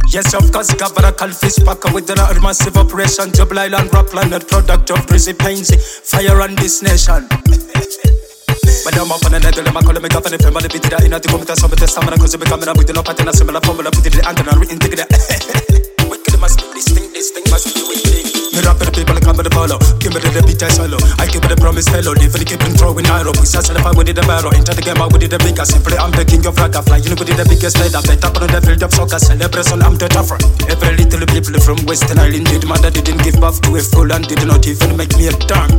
Yes, of course, Gavara Calfish Packer with the massive operation. Double Island rap planet, product of Brizzy Pansy. Fire on this nation. But I'm up on another, I'm calling me governor, family, be the inner to come to some of the summer because we become up with no pattern, a similar formula, put it under and integrate. Wicked must be this thing must be wicked. Me rap the people come to the follow. Give me the beat I solo. I give it the promise fellow. Live and keep on throwing arrow. We start if I would the barrow. Enter the game, I would the biggest. Simply I'm the king of ragga. Flying with the biggest lead up. The top on the field of soccer. Celebration, I'm the tougher. Every little people from Western Island did mother didn't give birth to a fool and did not even make me a damn.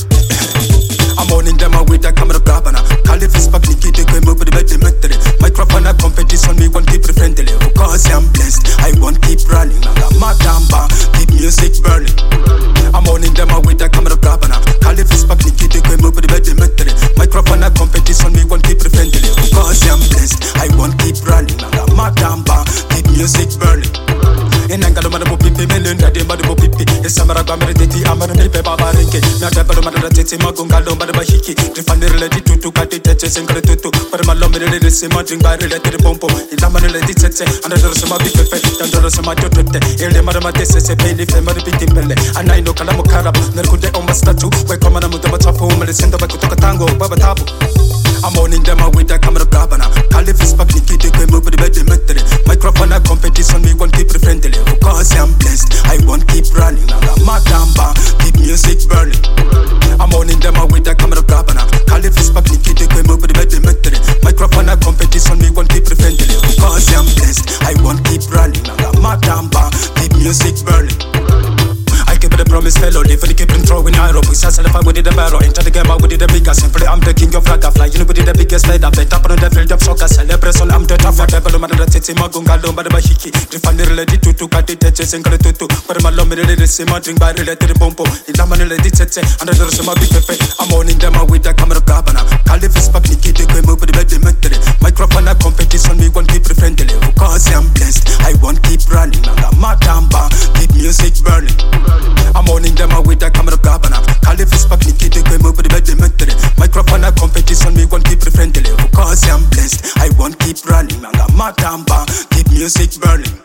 I'm owning them with a camera grabber. Califis back Nikki, they came up with the bed, microphone, a competition, me won't keep friendly. Because I'm blessed, I won't keep running. Madamba, keep music burning. I'm owning them with a camera grabber. Califis back Nikki, they came up with the bed, microphone, a competition, me won't keep friendly. Because I'm blessed, I won't keep running. Madamba, keep music burning. In Angalomado Pipi, Melon, Daddy Pipi, the Samara Gameriti, Amani Baba Rinke, Natabamada Teti Magungalo, Madabashiki, the Fanny related to cut it, and Gratutu, but my lomber is drink by related pompo, Ilamana Letizet, and the Rosama Bipe, and the Rosama Tote, El Maramate, Pay, Family Pitimele, and I know Kalamo Karab, Nerkude on my statue, where Commander Mutamachapo, Melisenda Bakutoka Tango, Baba Tabu. I'm owning them with a camera grabber. Califis back Nikki, they came up with the bed, microphone, a competition, we won't keep friendly. Because I'm blessed, I won't keep running. Madamba, keep music burning. I'm owning them with a camera grabber. Califis back Nikki, they came up with the bed, microphone, a competition, we won't keep friendly. Because I'm blessed, I won't keep running. Madamba, keep music burning. I keep the promise fellow, live and keep on throwing arrow. We start if I would the barrow. Enter the game, I would the biggest. Simply I'm the king of ragga. Flying with the biggest lead up. The top on the field of soccer. Celebration, I'm the tougher. Devil, Madame Titi, Magungalo, Madabashiki. The funny related to cut it, and Gratutu. But my lomber is drink by related pompo. Ilamana Letizet, and the Rosama Bipe. I'm owning them with a camera grabber. Califis back Nikki, they came up with the bed, microphone, a competition, we won't keep friendly. Because I'm blessed, I won't keep running. Madamba, keep music burning. I'm owning them with a camera grabber. Califis back Nikki, they came up with the bed, microphone, a competition, we won't keep friendly. Because I'm blessed, I won't keep running. Madamba, keep music burning.